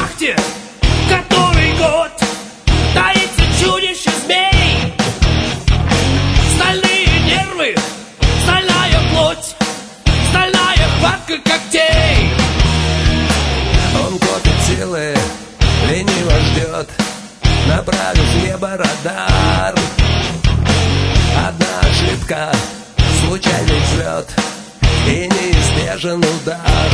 шахте который год таится чудище змей. Стальные нервы, стальная плоть, стальная хватка когтей. Он копит силы, лениво ждет, направив в небо радар. Одна ошибка, случайный взлет и неизбежен удар.